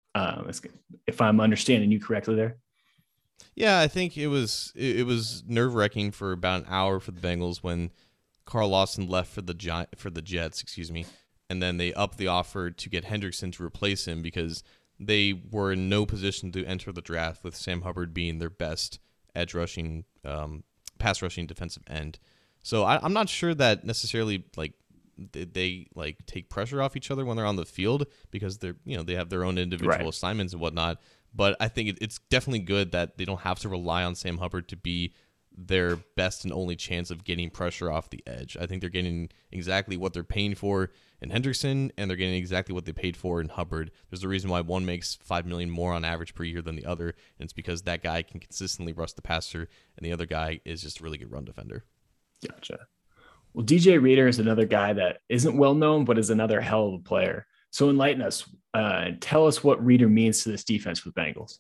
if I'm understanding you correctly there? Yeah, I think it was nerve wracking for about an hour for the Bengals when Carl Lawson left for the Jets, excuse me, and then they upped the offer to get Hendrickson to replace him because they were in no position to enter the draft with Sam Hubbard being their best edge rushing, pass rushing defensive end. So I'm not sure that necessarily like they like take pressure off each other when they're on the field because they have their own individual assignments and whatnot. But I think it's definitely good that they don't have to rely on Sam Hubbard to be their best and only chance of getting pressure off the edge. I think they're getting exactly what they're paying for in Hendrickson, and they're getting exactly what they paid for in Hubbard. There's a reason why one makes $5 million more on average per year than the other, and it's because that guy can consistently rush the passer, and the other guy is just a really good run defender. Gotcha. Well, DJ Reader is another guy that isn't well known, but is another hell of a player. So enlighten us and tell us what Reader means to this defense with Bengals.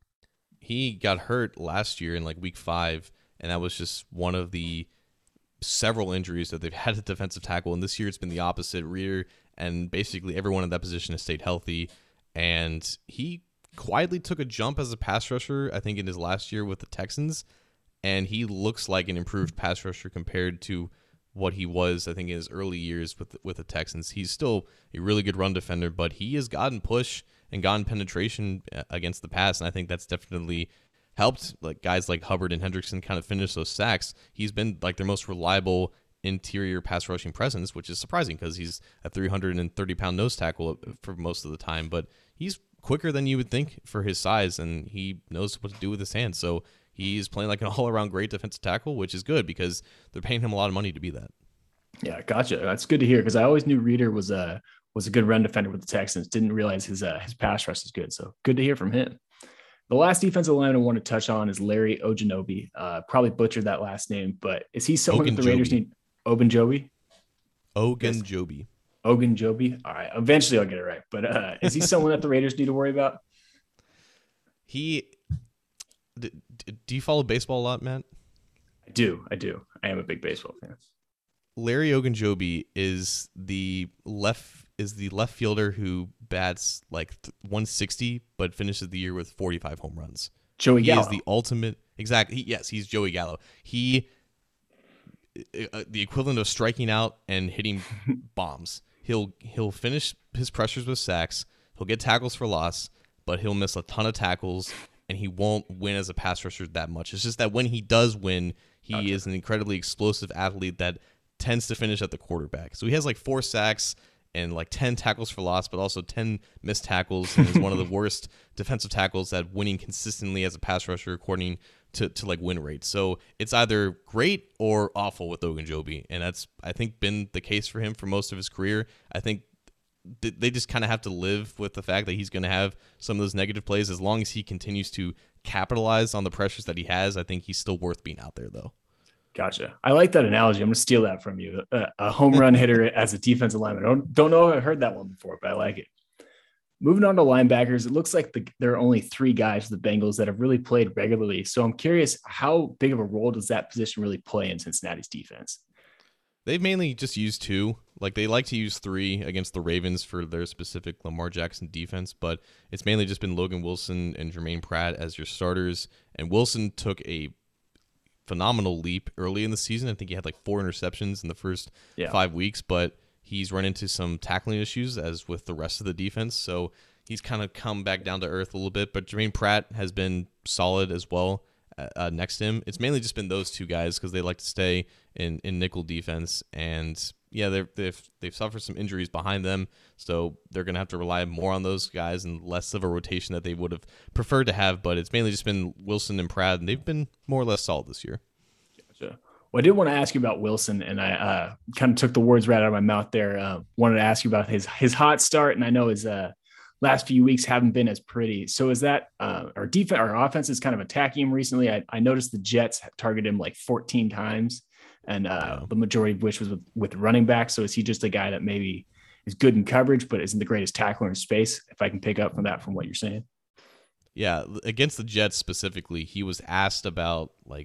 He got hurt last year in like week 5, and that was just one of the several injuries that they've had at defensive tackle. And this year it's been the opposite. Reader and basically everyone in that position has stayed healthy, and he quietly took a jump as a pass rusher, I think, in his last year with the Texans, and he looks like an improved pass rusher compared to what he was, I think, in his early years with the Texans. He's still a really good run defender, but he has gotten push and gotten penetration against the pass, and I think that's definitely helped like guys like Hubbard and Hendrickson kind of finish those sacks. He's been like their most reliable interior pass rushing presence, which is surprising because he's a 330-pound nose tackle for most of the time, but he's quicker than you would think for his size, and he knows what to do with his hands. So he's playing like an all-around great defensive tackle, which is good because they're paying him a lot of money to be that. Yeah, gotcha. That's good to hear because I always knew Reader was a good run defender with the Texans. Didn't realize his pass rush is good. So good to hear from him. The last defensive line I want to touch on is Larry Ogunjobi. Probably butchered that last name, but is he someone that the Raiders need? Ogunjobi? Ogunjobi. Ogunjobi. All right. Eventually I'll get it right. But is he someone that the Raiders need to worry about? Do you follow baseball a lot, Matt? I do. I am a big baseball fan. Larry Ogunjobi is the left fielder who bats like 160 but finishes the year with 45 home runs. Joey Gallo. He is the ultimate. Exactly. Yes, he's Joey Gallo. He the equivalent of striking out and hitting bombs. He'll finish his pressures with sacks. He'll get tackles for loss, but he'll miss a ton of tackles, and he won't win as a pass rusher that much. It's just that when he does win, he is an incredibly explosive athlete that tends to finish at the quarterback. So he has like 4 sacks and like 10 tackles for loss, but also 10 missed tackles, and is one of the worst defensive tackles at winning consistently as a pass rusher according to like win rate. So it's either great or awful with Ogunjobi, and that's, I think, been the case for him for most of his career. I think they just kind of have to live with the fact that he's going to have some of those negative plays. As long as he continues to capitalize on the pressures that he has, I think he's still worth being out there, though. Gotcha. I like that analogy. I'm going to steal that from you. A home run hitter as a defensive lineman. Don't know if I've heard that one before, but I like it. Moving on to linebackers, it looks like there are only 3 guys for the Bengals that have really played regularly. So I'm curious, how big of a role does that position really play in Cincinnati's defense? They've mainly just used 2. Like, they like to use 3 against the Ravens for their specific Lamar Jackson defense, but it's mainly just been Logan Wilson and Jermaine Pratt as your starters. And Wilson took a phenomenal leap early in the season. I think he had like 4 interceptions in the first 5 weeks, but he's run into some tackling issues as with the rest of the defense. So he's kind of come back down to earth a little bit, but Jermaine Pratt has been solid as well next to him. It's mainly just been those 2 guys because they like to stay in nickel defense. And yeah, they've suffered some injuries behind them. So they're going to have to rely more on those guys and less of a rotation that they would have preferred to have. But it's mainly just been Wilson and Pratt, and they've been more or less solid this year. Gotcha. Well, I did want to ask you about Wilson, and I kind of took the words right out of my mouth there. Wanted to ask you about his hot start, and I know his last few weeks haven't been as pretty. So is that our defense, our offense is kind of attacking him recently? I noticed the Jets targeted him like 14 times, and the majority of which was with running back. So is he just a guy that maybe is good in coverage, but isn't the greatest tackler in space. If I can pick up from that from what you're saying. Yeah, against the Jets specifically, he was asked about like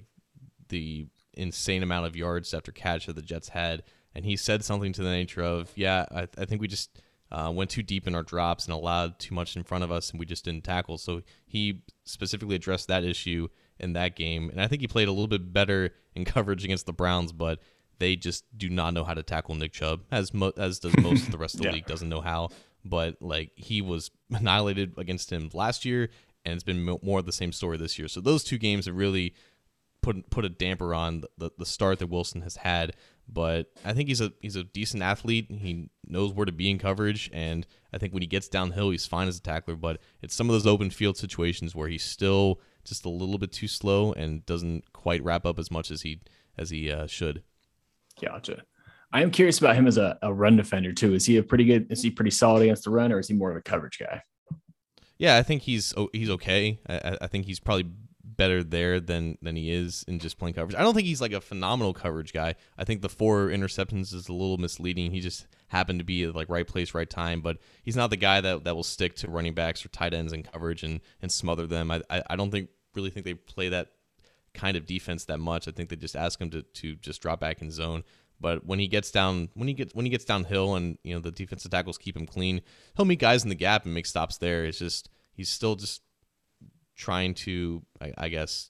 the insane amount of yards after catch that the Jets had, and he said something to the nature of, "Yeah, I think we just went too deep in our drops and allowed too much in front of us, and we just didn't tackle." So he specifically addressed that issue in that game, and I think he played a little bit better in coverage against the Browns, but they just do not know how to tackle Nick Chubb, as does most of the rest of the Yeah. league doesn't know how. But like he was annihilated against him last year, and it's been more of the same story this year. So those two games have really put a damper on the start that Wilson has had. But I think he's a decent athlete. He knows where to be in coverage, and I think when he gets downhill, he's fine as a tackler. But it's some of those open field situations where he's still just a little bit too slow and doesn't quite wrap up as much as he should. Gotcha. I am curious about him as a run defender too. Is he pretty solid against the run, or is he more of a coverage guy? Yeah, I think he's okay. I think he's probably better there than he is in just playing coverage. I don't think he's like a phenomenal coverage guy. I think the 4 interceptions is a little misleading. He just happened to be at like right place, right time, but he's not the guy that will stick to running backs or tight ends in coverage and smother them. I don't really think they play that kind of defense that much. I think they just ask him to just drop back in zone. But when he gets downhill and the defensive tackles keep him clean, he'll meet guys in the gap and make stops there. It's just he's still just trying to, I guess,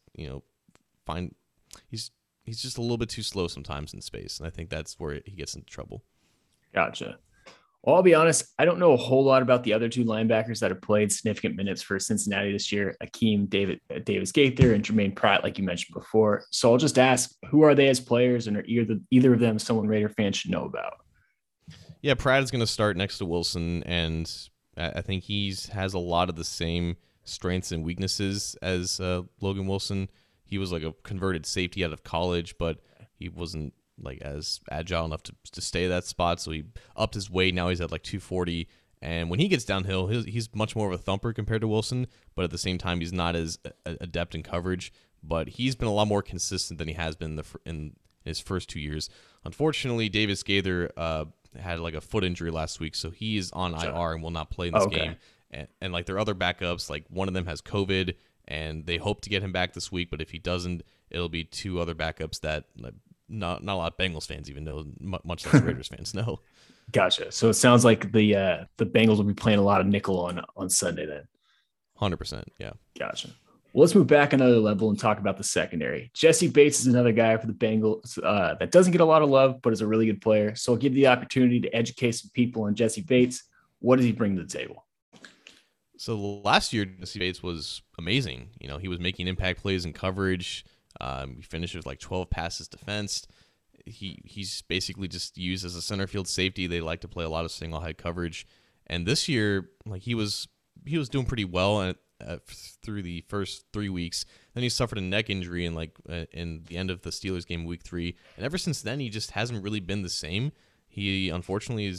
find. He's just a little bit too slow sometimes in space, and I think that's where he gets into trouble. Gotcha. Well, I'll be honest, I don't know a whole lot about the other 2 linebackers that have played significant minutes for Cincinnati this year, Akeem Davis Gaither and Jermaine Pratt, like you mentioned before. So I'll just ask, who are they as players, and are either of them someone Raider fans should know about? Yeah, Pratt is going to start next to Wilson, and I think has a lot of the same strengths and weaknesses as Logan Wilson. He was like a converted safety out of college, but he wasn't like as agile enough to stay at that spot, so he upped his weight. Now he's at like 240, and when he gets downhill, he's much more of a thumper compared to Wilson, but at the same time he's not as adept in coverage. But he's been a lot more consistent than he has been in his first 2 years. Unfortunately, Davis Gaither had like a foot injury last week, so he is on IR and will not play in this game. And like their other backups, like one of them has COVID, and they hope to get him back this week, but if he doesn't, it'll be 2 other backups that not a lot of Bengals fans even know, much less Raiders fans know. Gotcha. So it sounds like the Bengals will be playing a lot of nickel on Sunday then. 100%, yeah. Gotcha. Well, let's move back another level and talk about the secondary. Jessie Bates is another guy for the Bengals that doesn't get a lot of love, but is a really good player. So I'll give you the opportunity to educate some people on Jessie Bates. What does he bring to the table? So last year, Jessie Bates was amazing. He was making impact plays in coverage. He finished with like 12 passes defensed. He's basically just used as a center field safety. They like to play a lot of single high coverage. And this year, like he was doing pretty well through the first 3 weeks. Then he suffered a neck injury in the end of the Steelers game, week 3. And ever since then, he just hasn't really been the same. He unfortunately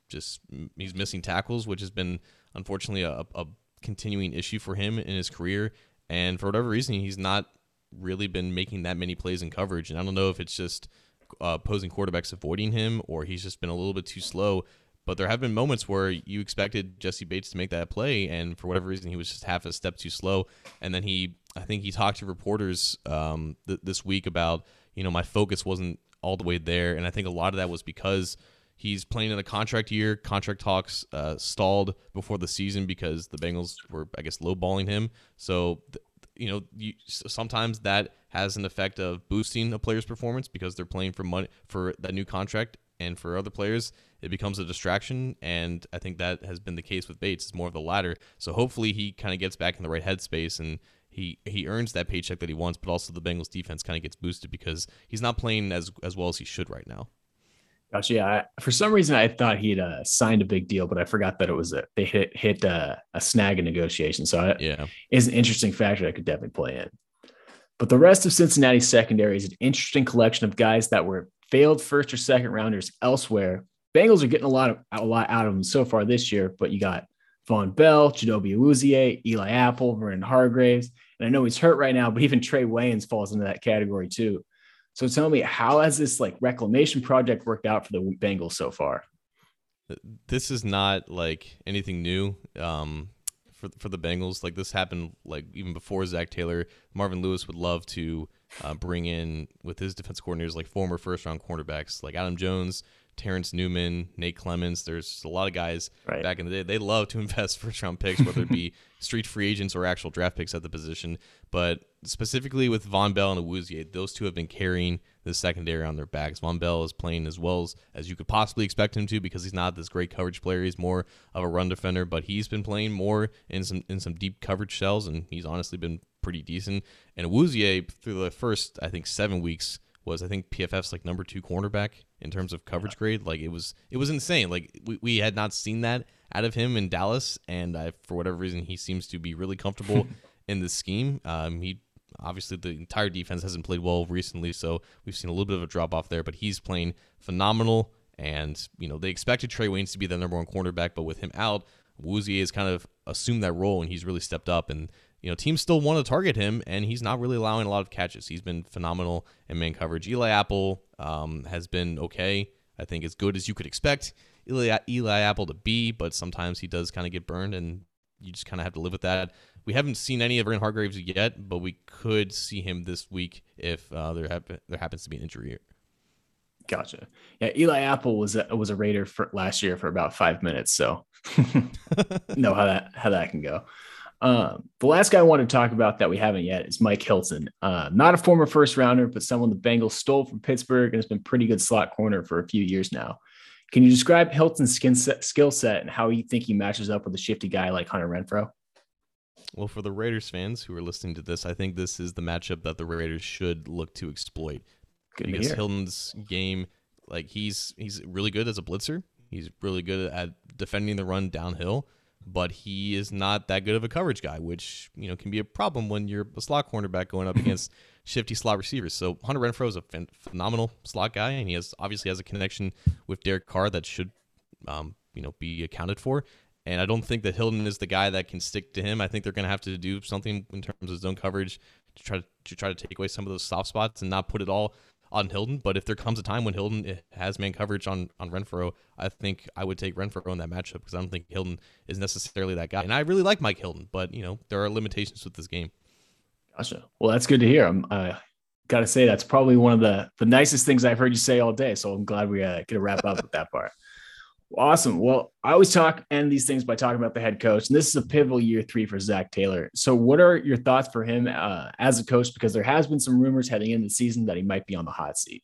he's missing tackles, which has been unfortunately a continuing issue for him in his career. And for whatever reason, he's not really been making that many plays in coverage. And I don't know if it's just opposing quarterbacks avoiding him or he's just been a little bit too slow. But there have been moments where you expected Jessie Bates to make that play, and for whatever reason, he was just half a step too slow. And then I think he talked to reporters this week about, my focus wasn't all the way there. And I think a lot of that was because he's playing in a contract year. Contract talks stalled before the season because the Bengals were, I guess, lowballing him. So, sometimes that has an effect of boosting a player's performance because they're playing for money for that new contract. And for other players, it becomes a distraction. And I think that has been the case with Bates. It's more of the latter. So hopefully he kind of gets back in the right headspace and he earns that paycheck that he wants, but also the Bengals defense kind of gets boosted because he's not playing as well as he should right now. Gotcha. Yeah. For some reason, I thought he'd signed a big deal, but I forgot that it was they hit a snag in negotiation. So it's an interesting factor that could definitely play in. But the rest of Cincinnati's secondary is an interesting collection of guys that were failed first or second rounders elsewhere. Bengals are getting a lot out of them so far this year, but you got Von Bell, Chidobe Awuzie, Eli Apple, Vernon Hargraves. And I know he's hurt right now, but even Trey Waynes falls into that category too. So tell me, how has this reclamation project worked out for the Bengals so far? This is not like anything new for the Bengals. Like this happened like even before Zach Taylor. Marvin Lewis would love to bring in with his defense coordinators like former first round cornerbacks like Adam Jones, Terrence Newman, Nate Clemens. There's a lot of guys back in the day. They love to invest first round picks, whether it be street free agents or actual draft picks at the position. But specifically with Von Bell and Awuzie, those two have been carrying the secondary on their backs. Von Bell is playing as well as you could possibly expect him to because he's not this great coverage player. He's more of a run defender, but he's been playing more in some deep coverage shells, and he's honestly been pretty decent. And Awuzie, through the first, I think, 7 weeks, was I think PFF's like number 2 cornerback in terms of coverage grade. Like it was insane. Like we had not seen that out of him in Dallas, and for whatever reason he seems to be really comfortable in this scheme. He obviously the entire defense hasn't played well recently, so we've seen a little bit of a drop off there. But he's playing phenomenal, and they expected Trey Waynes to be the number 1 cornerback, but with him out, Awuzie has kind of assumed that role, and he's really stepped up. And teams still want to target him, and he's not really allowing a lot of catches. He's been phenomenal in man coverage. Eli Apple has been okay. I think as good as you could expect Eli Apple to be, but sometimes he does kind of get burned, and you just kind of have to live with that. We haven't seen any of Vernon Hargreaves yet, but we could see him this week if there happens to be an injury. Gotcha. Yeah, Eli Apple was a Raider for last year for about 5 minutes, so know how that can go. The last guy I want to talk about that we haven't yet is Mike Hilton. Not a former first rounder, but someone the Bengals stole from Pittsburgh and has been pretty good slot corner for a few years now. Can you describe Hilton's skill set and how you think he matches up with a shifty guy like Hunter Renfrow? Well, for the Raiders fans who are listening to this, I think this is the matchup that the Raiders should look to exploit. Because Hilton's game, like he's really good as a blitzer. He's really good at defending the run downhill, but he is not that good of a coverage guy, which can be a problem when you're a slot cornerback going up against shifty slot receivers. So Hunter Renfrow is a phenomenal slot guy, and he obviously has a connection with Derek Carr that should be accounted for. And I don't think that Hilton is the guy that can stick to him. I think they're going to have to do something in terms of zone coverage to try to take away some of those soft spots and not put it all on Hilton. But if there comes a time when Hilton has man coverage on Renfrow, I think I would take Renfrow in that matchup because I don't think Hilton is necessarily that guy. And I really like Mike Hilton, but there are limitations with this game. Gotcha. Well, that's good to hear. I got to say that's probably one of the nicest things I've heard you say all day. So I'm glad we get to wrap up with that part. Awesome. Well, I always end these things by talking about the head coach, and this is a pivotal year 3 for Zach Taylor. So what are your thoughts for him as a coach? Because there has been some rumors heading into the season that he might be on the hot seat.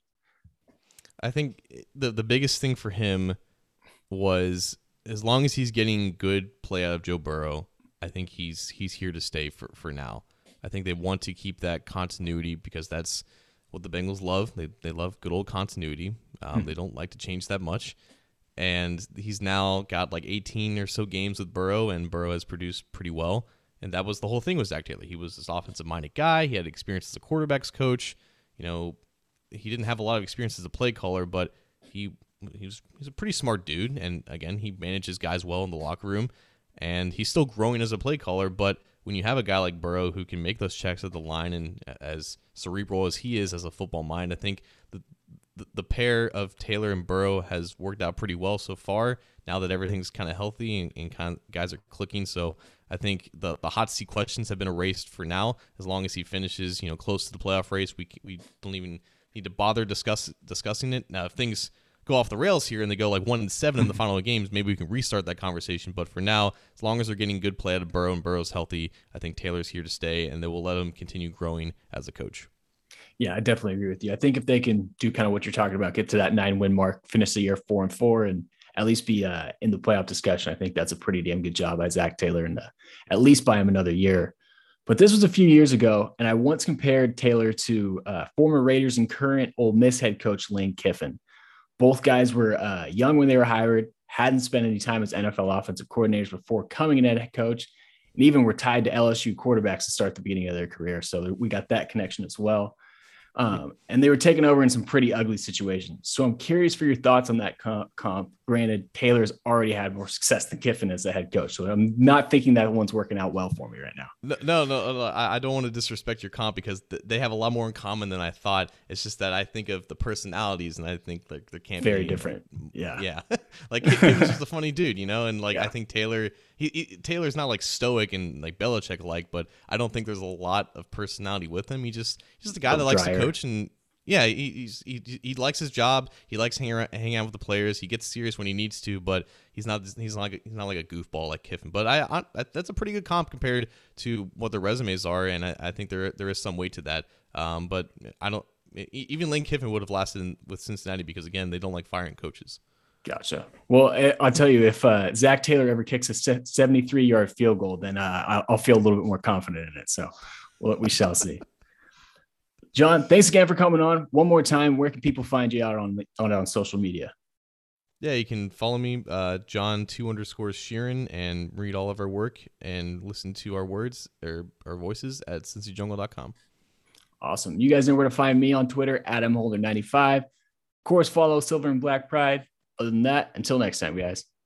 I think the biggest thing for him was as long as he's getting good play out of Joe Burrow, I think he's here to stay for now. I think they want to keep that continuity because that's what the Bengals love. They love good old continuity. They don't like to change that much. And he's now got like 18 or so games with Burrow, and Burrow has produced pretty well. And that was the whole thing with Zach Taylor. He was this offensive-minded guy. He had experience as a quarterback's coach. He didn't have a lot of experience as a play caller, but he's a pretty smart dude. And again, he manages guys well in the locker room. And he's still growing as a play caller. But when you have a guy like Burrow who can make those checks at the line and as cerebral as he is as a football mind, I think the pair of Taylor and Burrow has worked out pretty well so far now that everything's kind of healthy and kind of guys are clicking. So I think the hot seat questions have been erased for now. As long as he finishes, close to the playoff race, we don't even need to bother discussing it. Now, if things go off the rails here and they go like 1-7 in the final games, maybe we can restart that conversation. But for now, as long as they're getting good play out of Burrow and Burrow's healthy, I think Taylor's here to stay, and they will let him continue growing as a coach. Yeah, I definitely agree with you. I think if they can do kind of what you're talking about, get to that 9-win mark, finish the year 4-4, and at least be in the playoff discussion, I think that's a pretty damn good job by Zach Taylor, and at least buy him another year. But this was a few years ago, and I once compared Taylor to former Raiders and current Ole Miss head coach Lane Kiffin. Both guys were young when they were hired, hadn't spent any time as NFL offensive coordinators before coming in as head coach, and even were tied to LSU quarterbacks to start the beginning of their career. So we got that connection as well. And they were taken over in some pretty ugly situations. So I'm curious for your thoughts on that comp granted, Taylor's already had more success than Kiffin as a head coach. So I'm not thinking that one's working out well for me right now. No. I don't want to disrespect your comp because they have a lot more in common than I thought. It's just that I think of the personalities and I think like there can't very be different. Yeah. Yeah. Like Kiffin's just a funny dude, and like I think Taylor's not like stoic and like Belichick like, but I don't think there's a lot of personality with him. He's just a guy that likes to coach and yeah, he likes his job. He likes hang out with the players. He gets serious when he needs to, but he's not like a goofball like Kiffin. But I that's a pretty good comp compared to what their resumes are, and I think there is some weight to that. But I don't even Lane Kiffin would have lasted with Cincinnati because again they don't like firing coaches. Gotcha. Well, I'll tell you, if Zach Taylor ever kicks a 73-yard field goal, then I'll feel a little bit more confident in it. So we shall see. John, thanks again for coming on. One more time, where can people find you out on social media? Yeah, you can follow me, John2_Sheeran, and read all of our work and listen to our words or our voices at cincyjungle.com. Awesome. You guys know where to find me on Twitter, @mholder95. Of course, follow Silver and Black Pride. Other than that, until next time, guys.